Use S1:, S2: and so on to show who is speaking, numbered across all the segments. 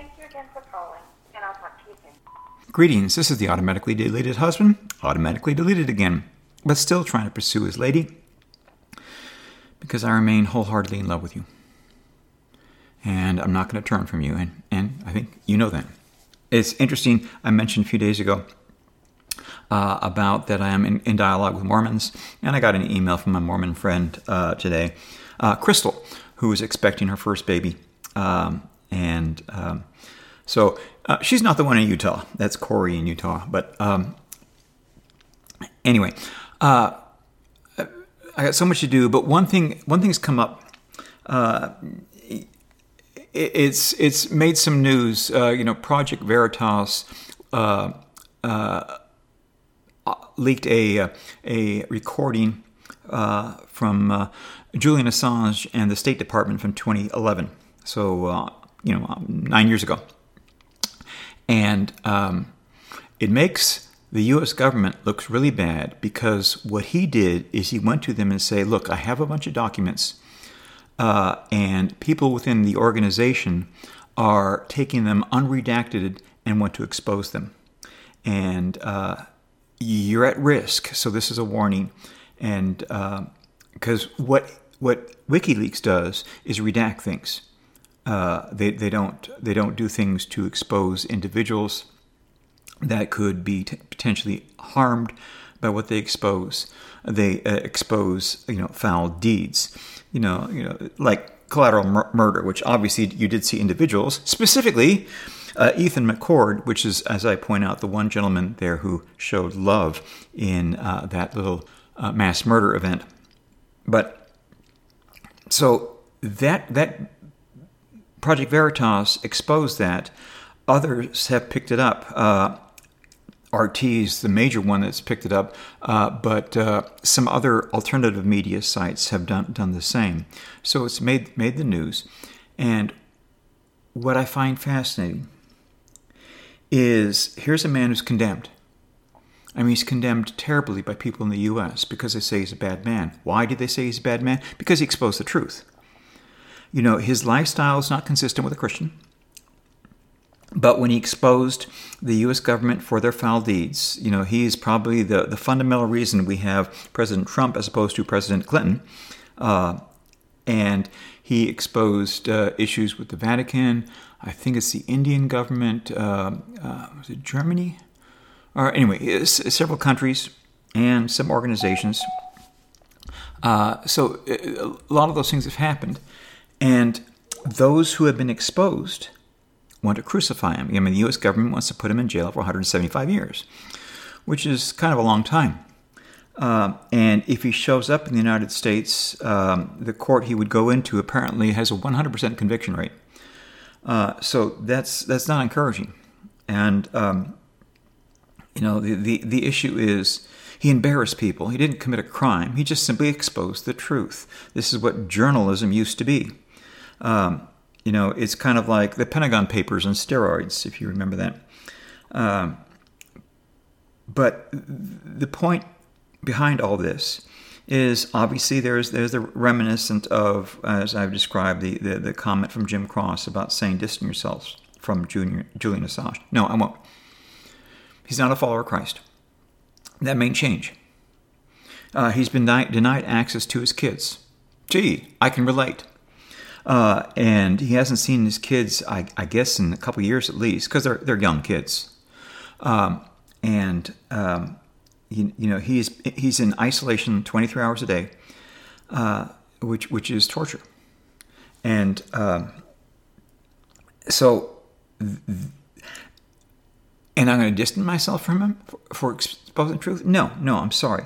S1: Thank you again for calling, and I'll talk to you soon.
S2: Greetings, this is the automatically deleted husband, automatically deleted again, but still trying to pursue his lady because I remain wholeheartedly in love with you. And I'm not going to turn from you, and I think you know that. It's interesting, I mentioned a few days ago about that I am in dialogue with Mormons, and I got an email from my Mormon friend today, Crystal, who is expecting her first baby. So she's not the one in Utah. That's Corey in Utah. But anyway, I got so much to do. But one thing's come up. It's made some news. Project Veritas leaked a recording from Julian Assange and the State Department from 2011. So 9 years ago. And it makes the U.S. government look really bad because what he did is he went to them and say, look, I have a bunch of documents and people within the organization are taking them unredacted and want to expose them. And you're at risk. So this is a warning. And because what WikiLeaks does is redact things. They don't do things to expose individuals that could be potentially harmed by what they expose. They expose foul deeds, like collateral murder, which obviously you did see individuals, specifically Ethan McCord, which is, as I point out, the one gentleman there who showed love in that little mass murder event. But so that Project Veritas exposed that. Others have picked it up. RT's the major one that's picked it up, but some other alternative media sites have done the same. So it's made the news. And what I find fascinating is here's a man who's condemned. I mean, he's condemned terribly by people in the U.S. because they say he's a bad man. Why did they say he's a bad man? Because he exposed the truth. His lifestyle is not consistent with a Christian. But when he exposed the U.S. government for their foul deeds, he is probably the fundamental reason we have President Trump as opposed to President Clinton. And he exposed issues with the Vatican. I think it's the Indian government. Was it Germany? Or anyway, several countries and some organizations. So a lot of those things have happened. And those who have been exposed want to crucify him. The U.S. government wants to put him in jail for 175 years, which is kind of a long time. And if he shows up in the United States, the court he would go into apparently has a 100% conviction rate. So that's not encouraging. And the issue is he embarrassed people. He didn't commit a crime. He just simply exposed the truth. This is what journalism used to be. It's kind of like the Pentagon Papers on steroids, if you remember that. But the point behind all this is obviously there's the reminiscent of, as I've described, the comment from Jim Cross about saying distance yourselves from Julian Assange. No, I won't. He's not a follower of Christ. That may change. He's been denied access to his kids. Gee, I can relate. And he hasn't seen his kids, I guess, in a couple years at least, because they're young kids. He's in isolation 23 hours a day, which is torture. And and I'm going to distance myself from him for exposing the truth? No, I'm sorry.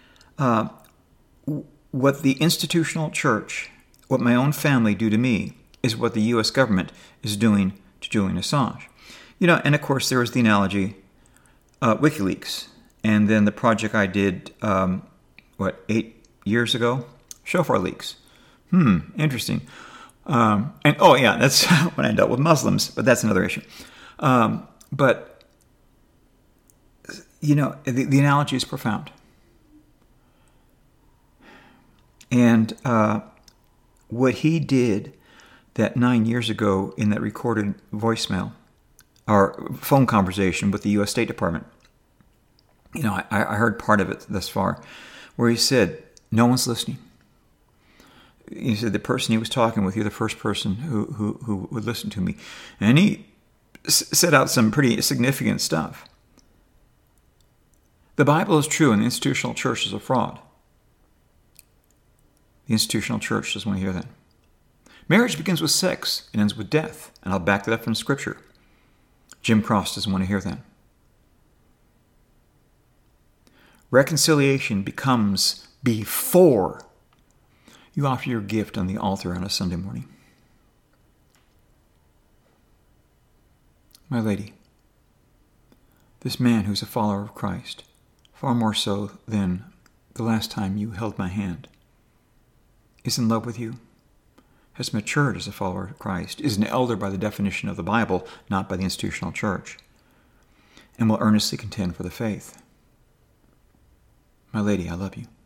S2: What the institutional church, what my own family do to me, is what the U.S. government is doing to Julian Assange. And of course there was the analogy, WikiLeaks, and then the project I did, 8 years ago? Shofar leaks. Interesting. That's when I dealt with Muslims, but that's another issue. But the analogy is profound. And what he did that 9 years ago in that recorded voicemail or phone conversation with the U.S. State Department, I heard part of it thus far, where he said, no one's listening. He said the person he was talking with, you're the first person who would listen to me. And he set out some pretty significant stuff. The Bible is true and the institutional church is a fraud. The institutional church doesn't want to hear that. Marriage begins with sex and ends with death. And I'll back that up from Scripture. Jim Cross doesn't want to hear that. Reconciliation becomes before you offer your gift on the altar on a Sunday morning. My lady, this man who's a follower of Christ, far more so than the last time you held my hand, is in love with you, has matured as a follower of Christ, is an elder by the definition of the Bible, not by the institutional church, and will earnestly contend for the faith. My lady, I love you.